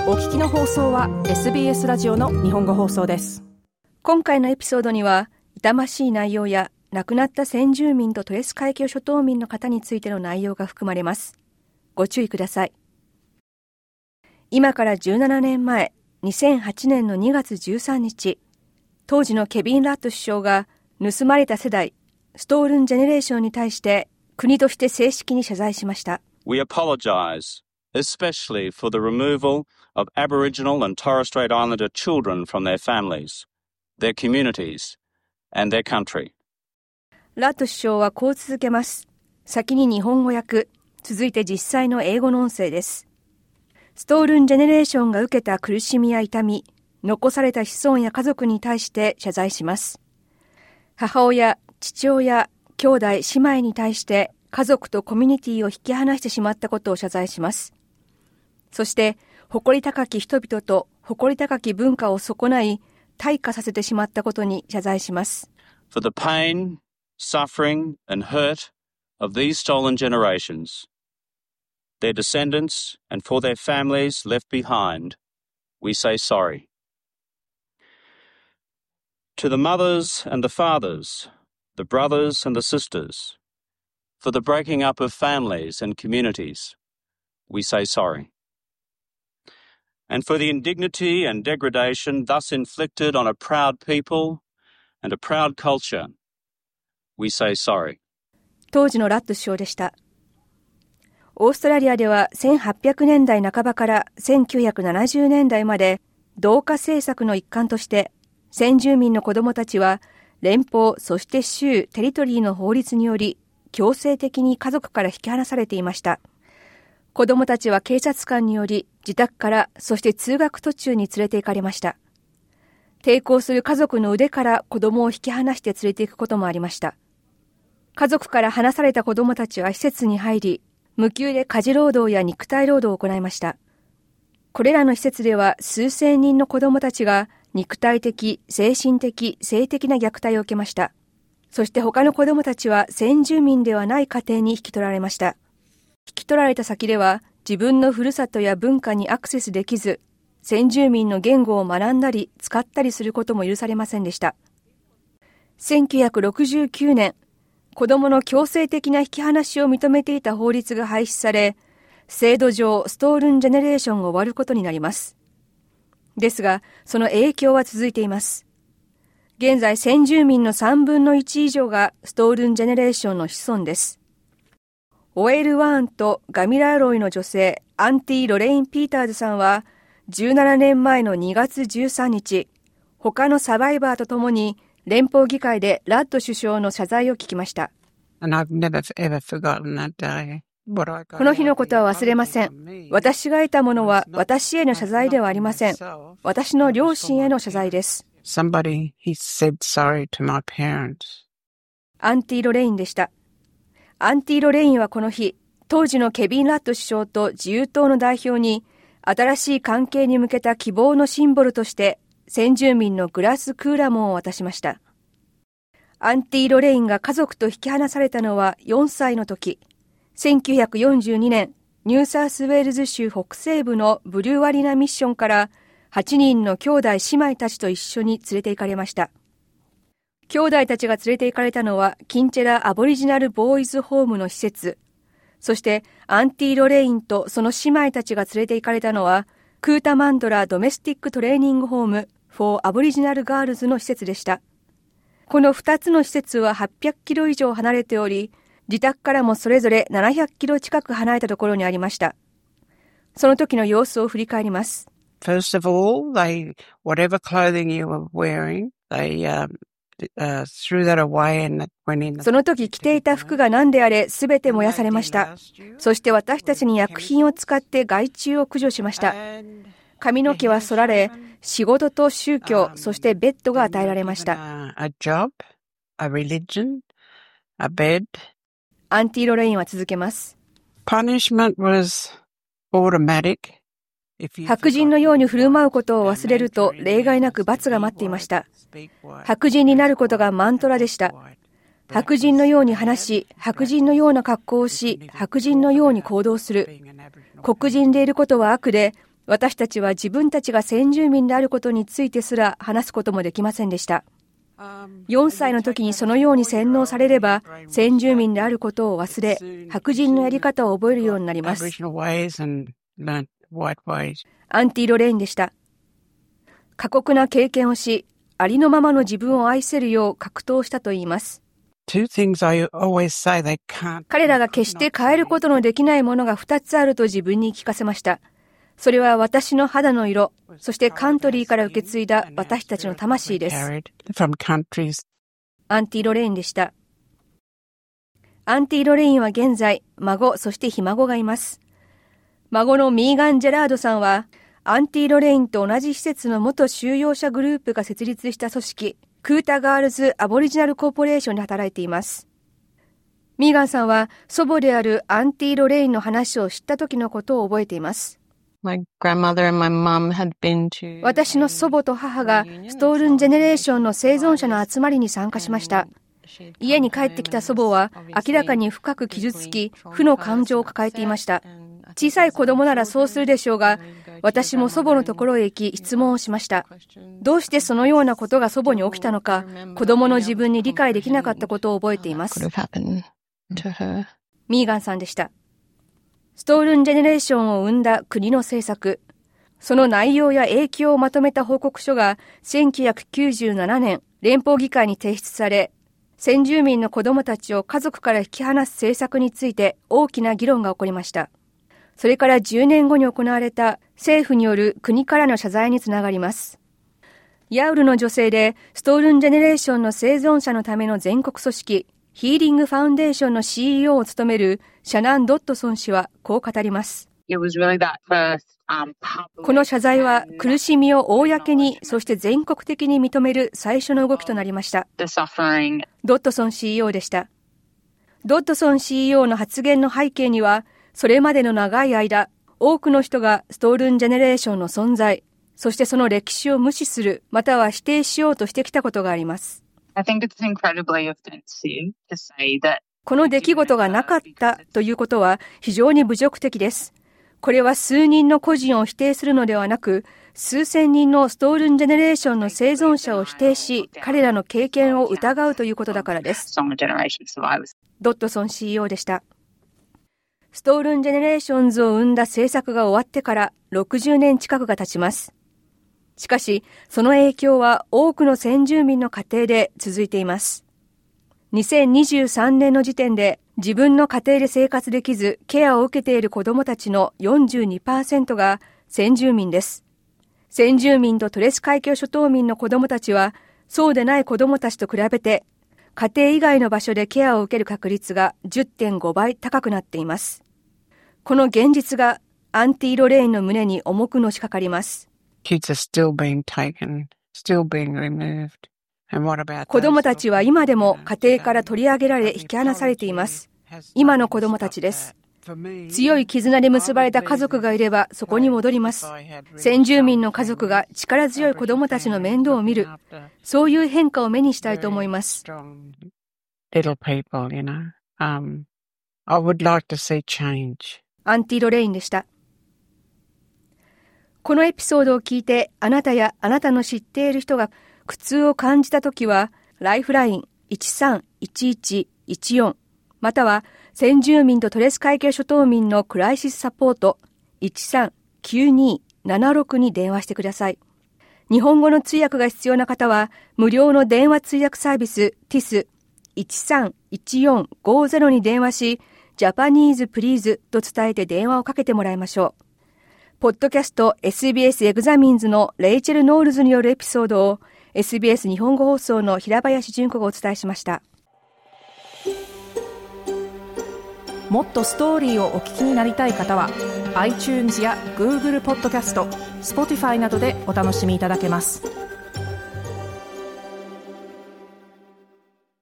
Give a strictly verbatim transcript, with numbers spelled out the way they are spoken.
お聞きの放送は エスビーエス ラジオの日本語放送です。 今回のエピソードには痛ましい内容や亡くなった先住民とトレス海峡諸島民の方についての内容が含まれます。ご注意ください。今からじゅうななねんまえ、にせんはちねんのにがつじゅうさんにち、当時のケビン・ラット首相が盗まれた世代、ストールン・ジェネレーションに対して国として正式に謝罪しました。 We apologize, especially for the removal of Aboriginal and Torres Strait Islander children from their families, their communities, and their country. ラット首相はこう続けます。先に日本語訳、続いて実際の英語の音声です。ストールンジェネレーションが受けた苦しみや痛み、残された子孫や家族に対して謝罪します。母親、父親、兄弟、姉妹に対して家族とコミュニティを引き離してしまったことを謝罪します。そして、誇り高き人々と誇り高き文化を損ない、退化させてしまったことに謝罪します。 For the pain, suffering, and hurt of these stolen generations, their descendants, and for their families left behind, we say sorry. To the mothers and the fathers, the brothers and the sisters, for the breaking up of families and communities, we say sorry. And for the indignity and degradation thus inflicted on a proud people and a proud culture, we say sorry. 当時のラット首相でした。オーストラリアではせんはっぴゃくねんだいなかばからせんきゅうひゃくななじゅうねんだいまで同化政策の一環として先住民の子どもたちは連邦そして州テリトリーの法律により強制的に家族から引き離されていました。子どもたちは警察官により自宅からそして通学途中に連れて行かれました。抵抗する家族の腕から子どもを引き離して連れて行くこともありました。家族から離された子どもたちは施設に入り、無給で家事労働や肉体労働を行いました。これらの施設では数千人の子どもたちが肉体的、精神的、性的な虐待を受けました。そして他の子どもたちは先住民ではない家庭に引き取られました。引き取られた先では自分のふるさとや文化にアクセスできず、先住民の言語を学んだり使ったりすることも許されませんでした。せんきゅうひゃくろくじゅうきゅうねん、子供の強制的な引き離しを認めていた法律が廃止され、制度上ストールンジェネレーションが終わることになります。ですが、その影響は続いています。現在、先住民のさんぶんのいち以上がストールンジェネレーションの子孫です。オエル・ワーンとガミラーロイの女性、アンティ・ロレイン・ピーターズさんは、じゅうななねんまえのにがつじゅうさんにち、他のサバイバーとともに、連邦議会でラッド首相の謝罪を聞きました。この日のことは忘れません。私が得たものは私への謝罪ではありません。私の両親への謝罪です。 Somebody, he said sorry to my parents. アンティ・ロレインでした。アンティ・ロレインはこの日、当時のケビン・ラット首相と自由党の代表に、新しい関係に向けた希望のシンボルとして、先住民のグラス・クーラモンを渡しました。アンティ・ロレインが家族と引き離されたのはよんさいの時、せんきゅうひゃくよんじゅうにねん、ニューサウスウェールズ州北西部のブリュワリナミッションからはちにんの兄弟姉妹たちと一緒に連れて行かれました。兄弟たちが連れて行かれたのはキンチェラ・アボリジナル・ボーイズ・ホームの施設、そしてアンティ・ロレインとその姉妹たちが連れて行かれたのはクータマンドラ・ドメスティック・トレーニング・ホーム・フォー・アボリジナル・ガールズの施設でした。このふたつの施設ははっぴゃくキロ以上離れており、自宅からもそれぞれななひゃくキロ近く離れたところにありました。その時の様子を振り返ります。 First of all, they, whatever clothing you were wearing, they, uh, uh, threw that away and went in. その時着ていた服が何であれすべて燃やされました。そして私たちに薬品を使って害虫を駆除しました。髪の毛は剃られ、仕事と宗教、そしてベッドが与えられました。 A job, a religion, a bed. アンティ・ロレインは続けます。 Punishment was automatic. 白人のように振る舞うことを忘れると例外なく罰が待っていました。白人になることがマントラでした。白人のように話し、白人のような格好をし、白人のように行動する。黒人でいることは悪で、 私たちは自分たちが先住民であることについてすら話すこともできませんでした。よんさいの時にそのように洗脳されれば、先住民であることを忘れ、白人のやり方を覚えるようになります。アンティ・ロレインでした。過酷な経験をし、ありのままの自分を愛せるよう格闘したと言います。彼らが決して変えることのできないものがふたつあると自分に聞かせました。それは私の肌の色、そしてカントリーから受け継いだ私たちの魂です。アンティ・ロレインでした。アンティ・ロレインは現在、孫、そしてひ孫がいます。孫のミーガン・ジェラードさんは、アンティ・ロレインと同じ施設の元収容者グループが設立した組織、クータガールズ・アボリジナル・コーポレーションで働いています。ミーガンさんは祖母であるアンティ・ロレインの話を知った時のことを覚えています。私の祖母と母がストールン・ジェネレーションの生存者の集まりに参加しました。家に帰ってきた祖母は明らかに深く傷つき、負の感情を抱えていました。小さい子供ならそうするでしょうが、私も祖母のところへ行き質問をしました。どうしてそのようなことが祖母に起きたのか、子供の自分に理解できなかったことを覚えています。ミーガンさんでした。ストールン・ジェネレーションを生んだ国の政策、その内容や影響をまとめた報告書がせんきゅうひゃくきゅうじゅうななねん連邦議会に提出され、先住民の子供たちを家族から引き離す政策について大きな議論が起こりました。それからじゅうねんごに行われた政府による国からの謝罪につながります。ヤウルの女性でストールン・ジェネレーションの生存者のための全国組織ヒーリング・ファウンデーションの シーイーオー を務めるシャナン・ドットソン氏はこう語ります。この謝罪は苦しみを公に、そして全国的に認める最初の動きとなりました。ドットソン シーイーオー でした。ドットソン シーイーオー の発言の背景には、それまでの長い間、多くの人がストールン・ジェネレーションの存在、そしてその歴史を無視する、または否定しようとしてきたことがあります。この出来事がなかったということは非常に侮辱的です。これは数人の個人を否定するのではなく、数千人のストールン・ジェネレーションの生存者を否定し、彼らの経験を疑うということだからです。ドットソン シーイーオー でした。ストールン・ジェネレーションズを生んだ政策が終わってからろくじゅうねん近くが経ちます。しかし、その影響は多くの先住民の家庭で続いています。にせんにじゅうさんねんの時点で自分の家庭で生活できずケアを受けている子どもたちの よんじゅうにパーセント が先住民です。先住民とトレス海峡諸島民の子どもたちはそうでない子どもたちと比べて家庭以外の場所でケアを受ける確率が じゅってんごばい高くなっています。この現実がアンティ・ロレインの胸に重くのしかかります。 Kids are still being taken, still being removed. And what about 子供たちは今でも家庭から取り上げられ引き離されています。今の子供たちです。強い絆で結ばれた家族がいればそこに戻ります。先住民の家族が力強い子供たちの面倒を見る、そういう変化を目にしたいと思います。 Little people, you know. Um, I would like to see change. アンティ・ロレインでした。このエピソードを聞いてあなたやあなたの知っている人が苦痛を感じたときはライフラインいちさんいちいちいちよんまたは先住民とトレス海峡諸島民のクライシスサポートいちさんきゅうにななろくに電話してください。日本語の通訳が必要な方は無料の電話通訳サービス ティスいちさんいちよんごゼロ に電話しジャパニーズプリーズと伝えて電話をかけてもらいましょう。ポッドキャスト エスビーエス エグザミンズのレイチェル・ノールズによるエピソードを エスビーエス 日本語放送の平林純子がお伝えしました。 もっとストーリーをお聞きになりたい方は iTunes や Google ポッドキャスト、Spotify などでお楽しみいただけます。